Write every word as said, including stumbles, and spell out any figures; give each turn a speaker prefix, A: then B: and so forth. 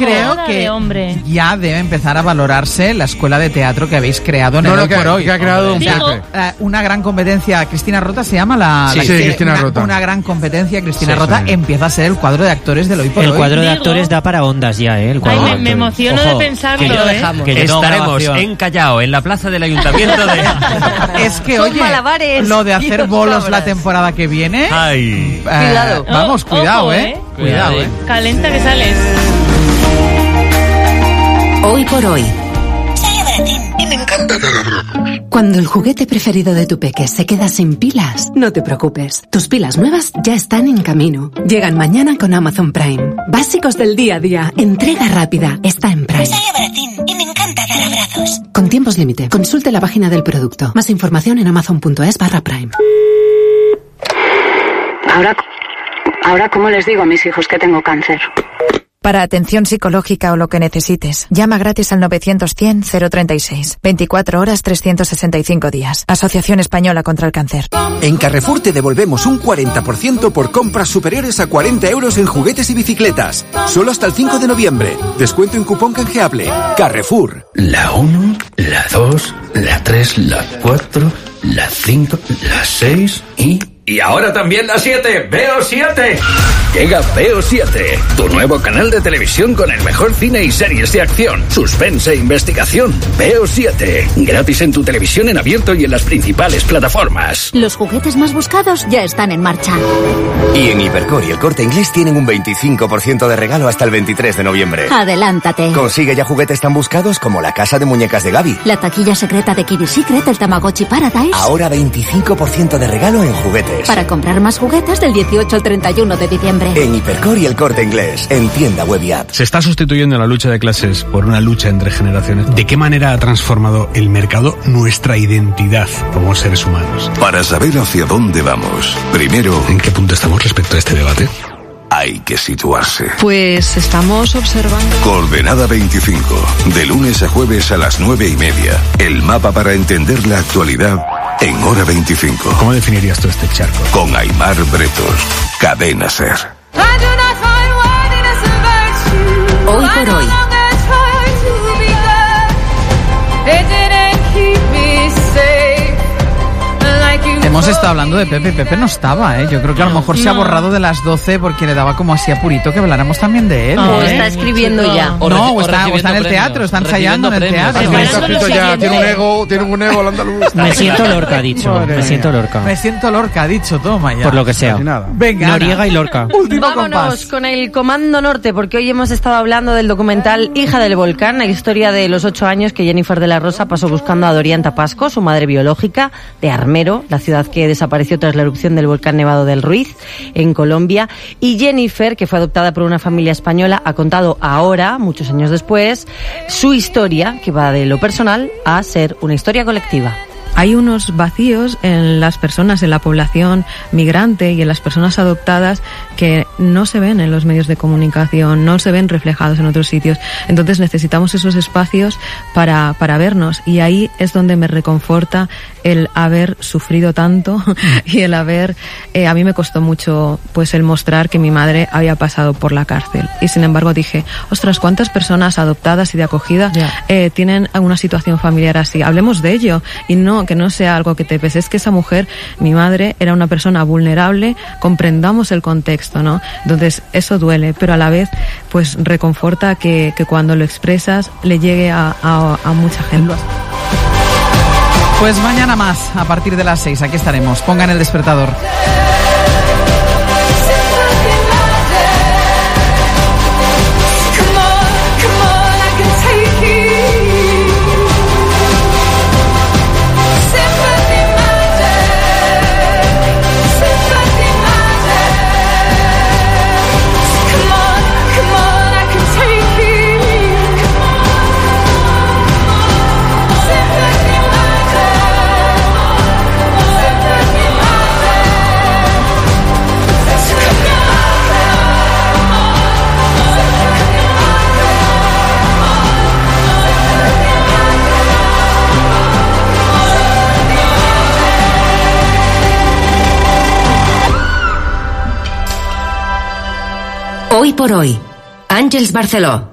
A: creo que
B: hombre.
A: ya debe empezar a valorarse la escuela de teatro que habéis creado en
C: no,
A: el
C: no,
A: Hoy
C: que,
A: por Hoy.
C: que ha creado un
A: Pepe. Uh, una gran competencia. Cristina Rota se llama la.
C: Sí,
A: la
C: sí
A: que,
C: Cristina
A: una,
C: Rota.
A: Una gran competencia. Cristina
C: sí,
A: Rota
C: sí.
A: empieza a ser el cuadro de actores del Hoy por
D: el
A: Hoy.
D: cuadro de
B: Digo,
D: actores da para ondas ya, ¿eh? El
B: Ay,
D: cuadro
B: me,
D: de
B: me
D: actores.
B: emociono
D: Ojo,
B: de pensarlo,
D: que yo
B: ¿eh?
D: dejamos. Que
E: estaremos en Callao, en la plaza del ayuntamiento de...
A: Es que,
F: Son
A: oye,
F: malabares,
A: lo de hacer
F: Dios
A: bolos
F: cabras.
A: la temporada que viene.
E: Ay.
A: Eh,
F: Cuidado.
A: Vamos,
B: Oh,
A: cuidado,
B: ojo,
A: eh.
B: eh.
A: Cuidado, eh.
B: Calenta que sales.
G: Hoy por hoy. Soy Bratín y me encanta dar abrazos. Cuando el juguete preferido de tu peque se queda sin pilas, no te preocupes. Tus pilas nuevas ya están en camino. Llegan mañana con Amazon Prime. Básicos del día a día. Entrega rápida. Está en Prime.
H: Soy Bratín y me encanta dar abrazos.
G: Con tiempos límite. Consulte la página del producto. Más información en amazon.es barra Prime.
I: Ahora, ahora, ¿cómo les digo a mis hijos que tengo cáncer?
J: Para atención psicológica o lo que necesites, llama gratis al novecientos cien cero treinta y seis. veinticuatro horas, trescientos sesenta y cinco días. Asociación Española contra el Cáncer.
K: En Carrefour te devolvemos un cuarenta por ciento por compras superiores a cuarenta euros en juguetes y bicicletas. Solo hasta el cinco de noviembre. Descuento en cupón canjeable. Carrefour.
L: La uno, la dos, la tres, la cuatro, la cinco, la seis y...
M: Y ahora también la siete, Veo siete.
L: Llega Veo siete, tu nuevo canal de televisión con el mejor cine y series de acción, suspense e investigación. Veo siete, gratis en tu televisión en abierto y en las principales plataformas.
N: Los juguetes más buscados ya están en marcha.
O: Y en Hipercor y El Corte Inglés tienen un veinticinco por ciento de regalo hasta el veintitrés de noviembre.
N: Adelántate.
O: Consigue ya juguetes tan buscados como la casa de muñecas de Gaby,
N: la taquilla secreta de Kitty Secret, el Tamagotchi Paradise.
O: Ahora veinticinco por ciento de regalo en juguetes.
N: Para comprar más juguetes del dieciocho al treinta y uno de diciembre.
O: En Hipercor y El Corte Inglés, en tienda web y app.
P: Se está sustituyendo la lucha de clases por una lucha entre generaciones. ¿De qué manera ha transformado el mercado nuestra identidad como seres humanos?
Q: Para saber hacia dónde vamos, primero,
P: ¿en qué punto estamos respecto a este debate?
Q: Hay que situarse.
R: Pues estamos observando...
Q: Coordenada veinticinco, de lunes a jueves a las nueve y media. El mapa para entender la actualidad en Hora veinticinco.
P: ¿Cómo definirías tú este charco?
Q: Con Aimar Bretos, Cadena Ser.
G: Hoy por hoy.
A: Hemos estado hablando de Pepe. Pepe no estaba, ¿eh? Yo creo que a lo mejor no. se ha borrado de las doce porque le daba como así apurito que habláramos también de él.
F: O
A: ¿eh?
F: está escribiendo
A: sí,
F: ya.
A: O no, o, o, está, o está en el teatro, está ensayando en el teatro.
C: No, está escrito ya, tiene un ego, tiene un ego al andaluz.
D: Me siento Lorca, ha dicho.
A: Madre
D: me siento
A: mía.
D: Lorca.
A: Me siento Lorca, ha dicho, toma ya.
D: Por lo que sea.
A: Venga,
D: Noriega y Lorca.
A: Último
F: Vámonos
A: compás.
F: con el Comando Norte, porque hoy hemos estado hablando del documental Hija del Volcán, la historia de los ocho años que Jennifer de la Rosa pasó buscando a Dorian Tapasco, su madre biológica, de Armero, la ciudad que desapareció tras la erupción del volcán Nevado del Ruiz, en Colombia. Y Jennifer, que fue adoptada por una familia española, ha contado ahora, muchos años después, su historia, que va de lo personal a ser una historia colectiva.
S: Hay unos vacíos en las personas, en la población migrante y en las personas adoptadas que no se ven en los medios de comunicación, no se ven reflejados en otros sitios. Entonces necesitamos esos espacios para, para vernos, y ahí es donde me reconforta el haber sufrido tanto y el haber, eh, a mí me costó mucho pues el mostrar que mi madre había pasado por la cárcel, y sin embargo dije, ostras, cuántas personas adoptadas y de acogida yeah. eh, tienen una situación familiar así, hablemos de ello, y no que no sea algo que te pese, es que esa mujer, mi madre, era una persona vulnerable, comprendamos el contexto, ¿no? Entonces eso duele, pero a la vez pues reconforta que, que cuando lo expresas le llegue a, a, a mucha gente.
A: Pues mañana más, a partir de las seis, aquí estaremos. Pongan el despertador.
G: Hoy por hoy, Àngels Barceló.